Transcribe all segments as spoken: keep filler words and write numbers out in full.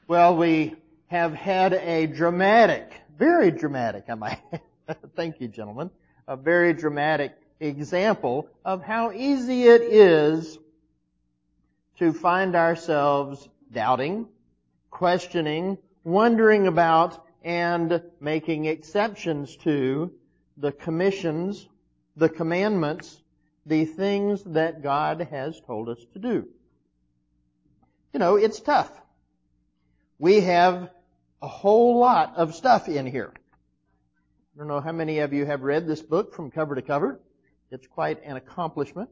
Well, we have had a dramatic, very dramatic, I might, thank you gentlemen, a very dramatic example of how easy it is to find ourselves doubting, questioning, wondering about, and making exceptions to the commissions, the commandments, the things that God has told us to do. You know, it's tough. We have a whole lot of stuff in here. I don't know how many of you have read this book from cover to cover. It's quite an accomplishment.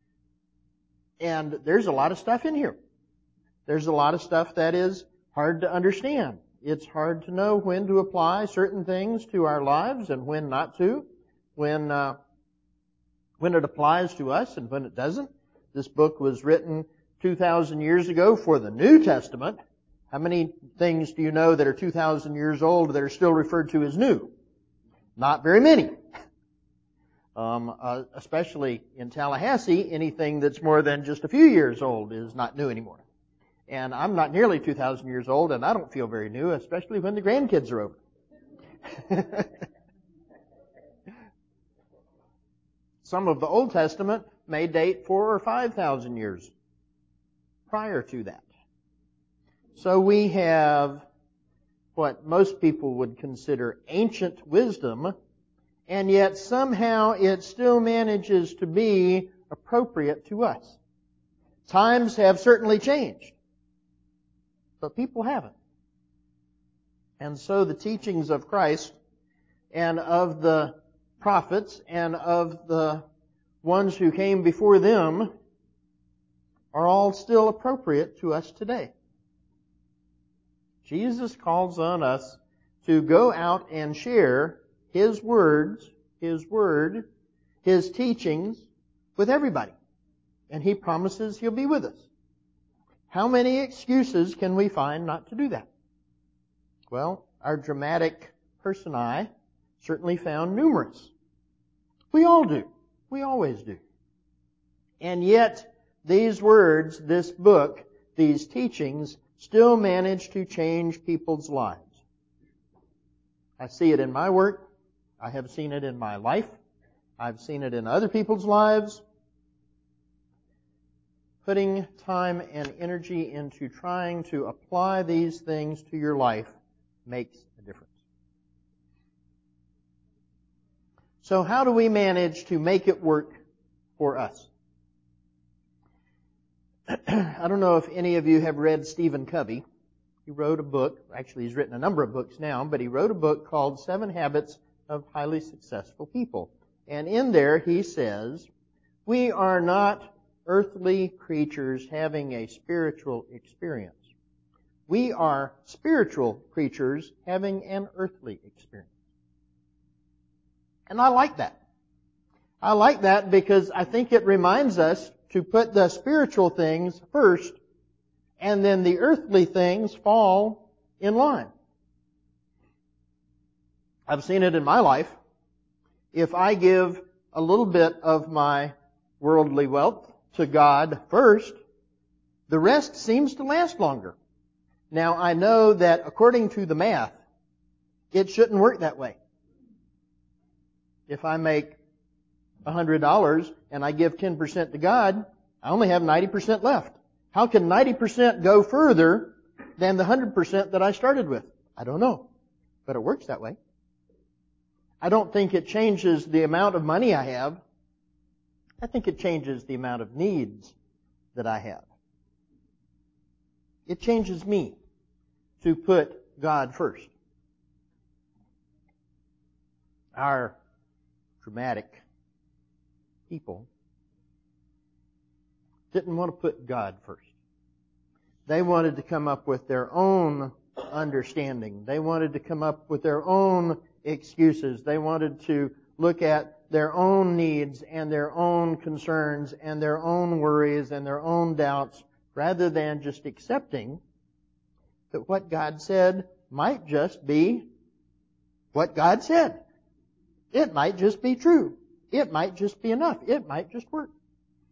And there's a lot of stuff in here. There's a lot of stuff that is hard to understand. It's hard to know when to apply certain things to our lives and when not to, when uh, when it applies to us and when it doesn't. This book was written two thousand years ago for the New Testament. How many things do you know that are two thousand years old that are still referred to as new? Not very many. Um, uh, especially in Tallahassee, anything that's more than just a few years old is not new anymore. And I'm not nearly two thousand years old, and I don't feel very new, especially when the grandkids are over. Some of the Old Testament may date four or five thousand years prior to that. So we have what most people would consider ancient wisdom, and yet somehow it still manages to be appropriate to us. Times have certainly changed, but people haven't. And so the teachings of Christ and of the prophets and of the ones who came before them are all still appropriate to us today. Jesus calls on us to go out and share His words, His Word, His teachings with everybody. And He promises He'll be with us. How many excuses can we find not to do that? Well, our dramatic personae certainly found numerous. We all do. We always do. And yet, these words, this book, these teachings, still manage to change people's lives. I see it in my work. I have seen it in my life. I've seen it in other people's lives. Putting time and energy into trying to apply these things to your life makes a difference. So how do we manage to make it work for us? I don't know if any of you have read Stephen Covey. He wrote a book, actually he's written a number of books now, but he wrote a book called Seven Habits of Highly Successful People. And in there he says, we are not earthly creatures having a spiritual experience. We are spiritual creatures having an earthly experience. And I like that. I like that because I think it reminds us to put the spiritual things first, and then the earthly things fall in line. I've seen it in my life. If I give a little bit of my worldly wealth to God first, the rest seems to last longer. Now, I know that according to the math, it shouldn't work that way. If I make one hundred dollars and I give ten percent to God, I only have ninety percent left. How can ninety percent go further than the one hundred percent that I started with? I don't know. But it works that way. I don't think it changes the amount of money I have. I think it changes the amount of needs that I have. It changes me to put God first. Our dramatic people didn't want to put God first. They wanted to come up with their own understanding. They wanted to come up with their own excuses. They wanted to look at their own needs and their own concerns and their own worries and their own doubts, rather than just accepting that what God said might just be what God said. It might just be true. It might just be enough. It might just work.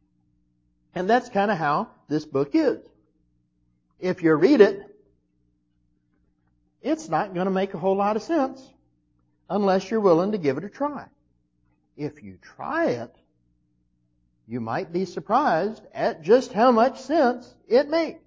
And that's kind of how this book is. If you read it, it's not going to make a whole lot of sense unless you're willing to give it a try. If you try it, you might be surprised at just how much sense it makes.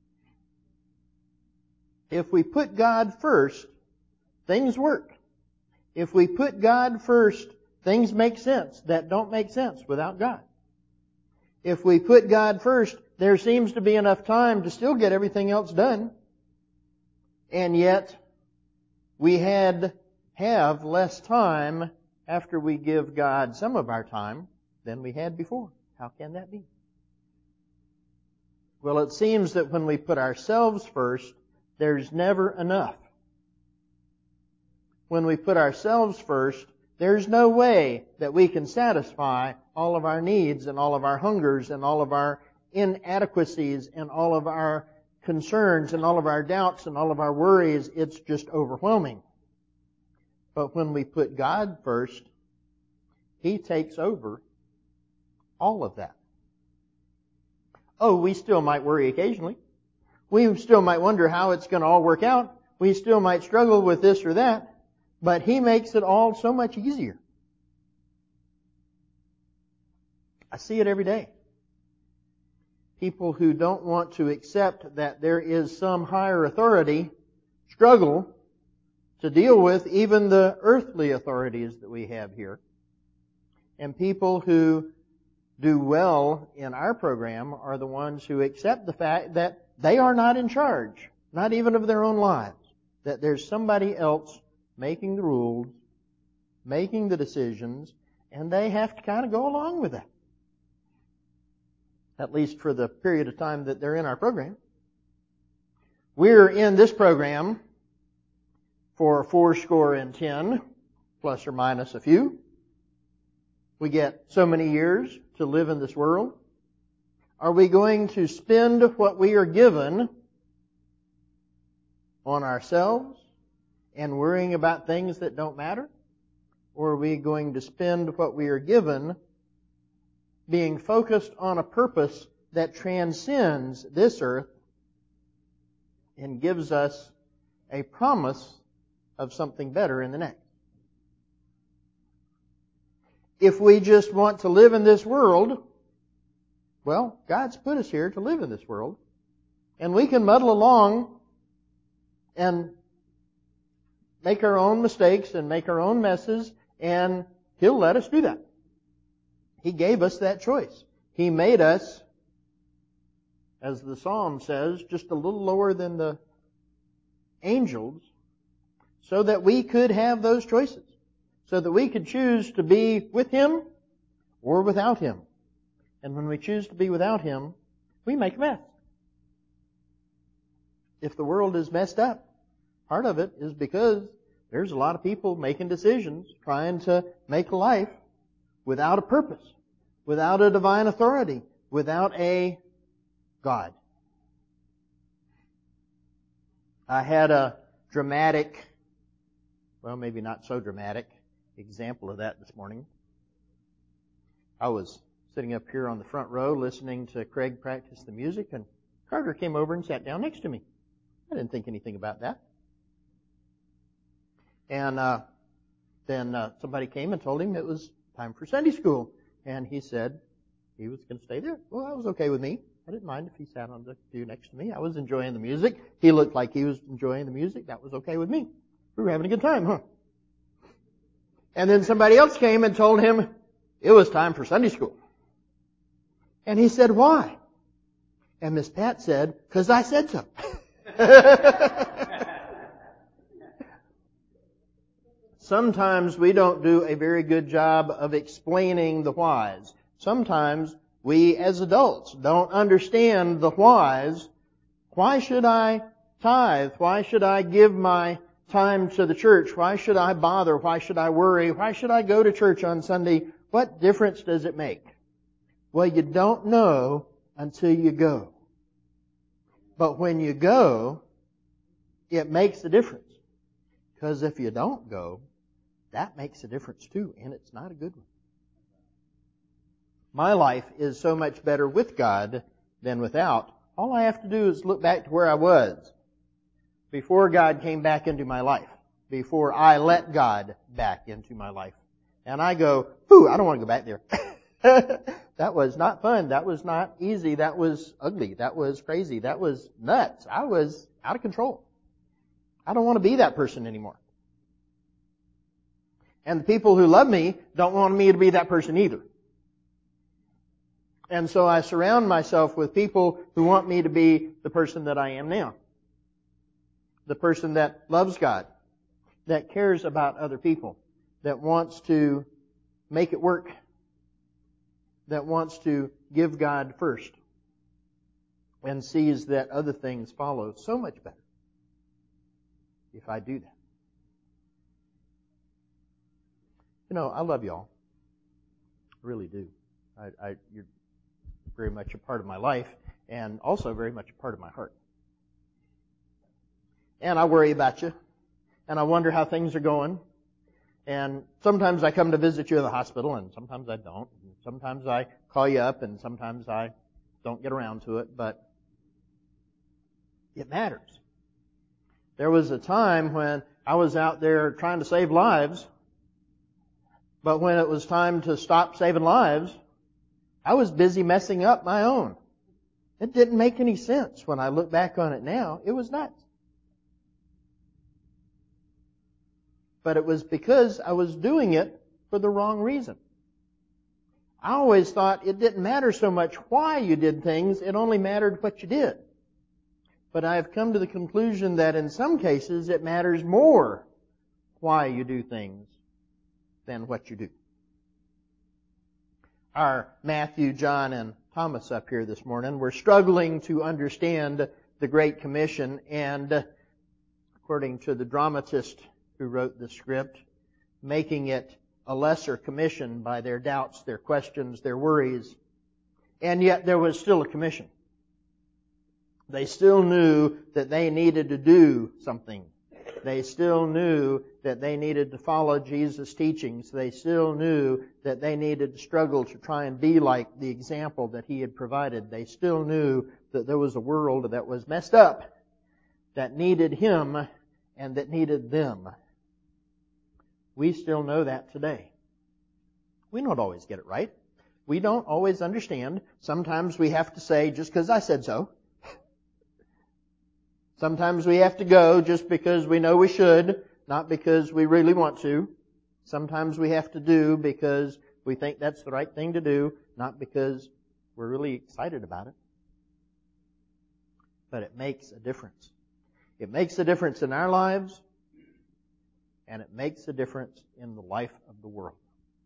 If we put God first, things work. If we put God first, things make sense that don't make sense without God. If we put God first, there seems to be enough time to still get everything else done. And yet, we had have less time after we give God some of our time than we had before. How can that be? Well, it seems that when we put ourselves first, there's never enough. When we put ourselves first, there's no way that we can satisfy all of our needs and all of our hungers and all of our inadequacies and all of our concerns and all of our doubts and all of our worries. It's just overwhelming. But when we put God first, He takes over all of that. Oh, we still might worry occasionally. We still might wonder how it's going to all work out. We still might struggle with this or that. But He makes it all so much easier. I see it every day. People who don't want to accept that there is some higher authority struggle to deal with even the earthly authorities that we have here. And people who do well in our program are the ones who accept the fact that they are not in charge, not even of their own lives, that there's somebody else making the rules, making the decisions, and they have to kind of go along with that. At least for the period of time that they're in our program. We're in this program for four score and ten, plus or minus a few. We get so many years to live in this world. Are we going to spend what we are given on ourselves and worrying about things that don't matter? Or are we going to spend what we are given being focused on a purpose that transcends this earth and gives us a promise of something better in the next? If we just want to live in this world, well, God's put us here to live in this world, and we can muddle along and make our own mistakes and make our own messes, and He'll let us do that. He gave us that choice. He made us, as the Psalm says, just a little lower than the angels, so that we could have those choices. So that we could choose to be with Him or without Him. And when we choose to be without Him, we make a mess. If the world is messed up, part of it is because there's a lot of people making decisions, trying to make a life without a purpose, without a divine authority, without a God. I had a dramatic, well, maybe not so dramatic, example of that this morning. I was sitting up here on the front row listening to Craig practice the music, and Carter came over and sat down next to me. I didn't think anything about that. And uh, then uh, somebody came and told him it was time for Sunday school, and he said he was going to stay there. Well, that was okay with me. I didn't mind if he sat on the pew next to me. I was enjoying the music. He looked like he was enjoying the music. That was okay with me. We were having a good time, huh? And then somebody else came and told him it was time for Sunday school. And he said, why? And Miss Pat said, because I said so. Sometimes we don't do a very good job of explaining the whys. Sometimes we as adults don't understand the whys. Why should I tithe? Why should I give my time to the church? Why should I bother? Why should I worry? Why should I go to church on Sunday? What difference does it make? Well, you don't know until you go. But when you go, it makes a difference. Because if you don't go, that makes a difference too, and it's not a good one. My life is so much better with God than without. All I have to do is look back to where I was before God came back into my life, before I let God back into my life. And I go, whew, I don't want to go back there. That was not fun. That was not easy. That was ugly. That was crazy. That was nuts. I was out of control. I don't want to be that person anymore. And the people who love me don't want me to be that person either. And so I surround myself with people who want me to be the person that I am now. The person that loves God, that cares about other people, that wants to make it work, that wants to give God first, and sees that other things follow so much better if I do that. You know, I love y'all. I really do. I, I, you're very much a part of my life, and also very much a part of my heart. And I worry about you, and I wonder how things are going. And sometimes I come to visit you in the hospital, and sometimes I don't. And sometimes I call you up, and sometimes I don't get around to it, but it matters. There was a time when I was out there trying to save lives, but when it was time to stop saving lives, I was busy messing up my own. It didn't make any sense when I look back on it now. It was nuts. But it was because I was doing it for the wrong reason. I always thought it didn't matter so much why you did things, it only mattered what you did. But I've come to the conclusion that in some cases it matters more why you do things than what you do. Our Matthew, John, and Thomas up here this morning were struggling to understand the Great Commission, and according to the dramatist who wrote the script, making it a lesser commission by their doubts, their questions, their worries. And yet there was still a commission. They still knew that they needed to do something. They still knew that they needed to follow Jesus' teachings. They still knew that they needed to struggle to try and be like the example that He had provided. They still knew that there was a world that was messed up, that needed Him, and that needed them. We still know that today. We don't always get it right. We don't always understand. Sometimes we have to say, just because I said so. Sometimes we have to go just because we know we should, not because we really want to. Sometimes we have to do because we think that's the right thing to do, not because we're really excited about it. But it makes a difference. It makes a difference in our lives, and it makes a difference in the life of the world.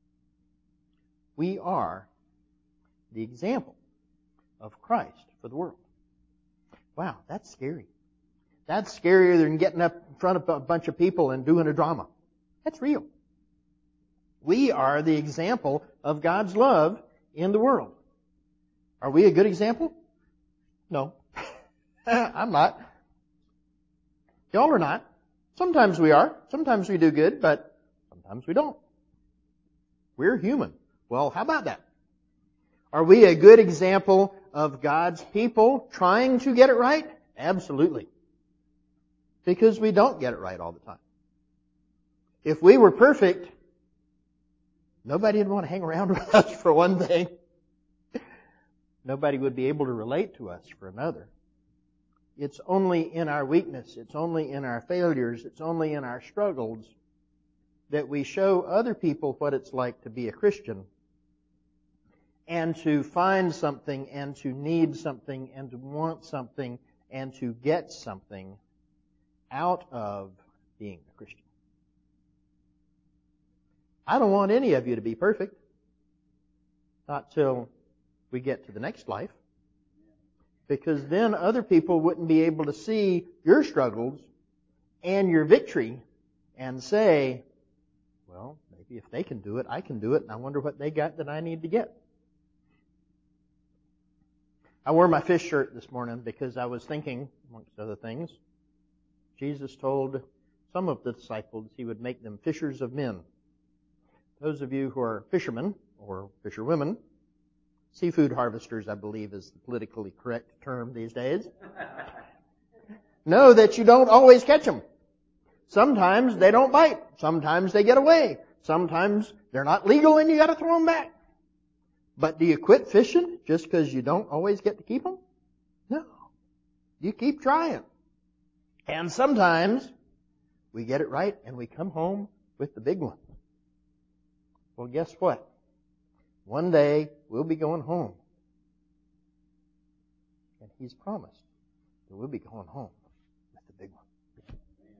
We are the example of Christ for the world. Wow, that's scary. That's scarier than getting up in front of a bunch of people and doing a drama. That's real. We are the example of God's love in the world. Are we a good example? No. I'm not. Y'all are not. Sometimes we are. Sometimes we do good, but sometimes we don't. We're human. Well, how about that? Are we a good example of God's people trying to get it right? Absolutely. Because we don't get it right all the time. If we were perfect, nobody would want to hang around with us for one thing. Nobody would be able to relate to us for another. It's only in our weakness, it's only in our failures, it's only in our struggles that we show other people what it's like to be a Christian, and to find something, and to need something, and to want something, and to get something out of being a Christian. I don't want any of you to be perfect. Not till we get to the next life. Because then other people wouldn't be able to see your struggles and your victory and say, well, maybe if they can do it, I can do it, and I wonder what they got that I need to get. I wore my fish shirt this morning because I was thinking, amongst other things, Jesus told some of the disciples He would make them fishers of men. Those of you who are fishermen or fisherwomen, seafood harvesters, I believe, is the politically correct term these days, Know that you don't always catch them. Sometimes they don't bite. Sometimes they get away. Sometimes they're not legal and you got to throw them back. But do you quit fishing just because you don't always get to keep them? No. You keep trying. And sometimes we get it right and we come home with the big one. Well, guess what? One day we'll be going home. And He's promised that we'll be going home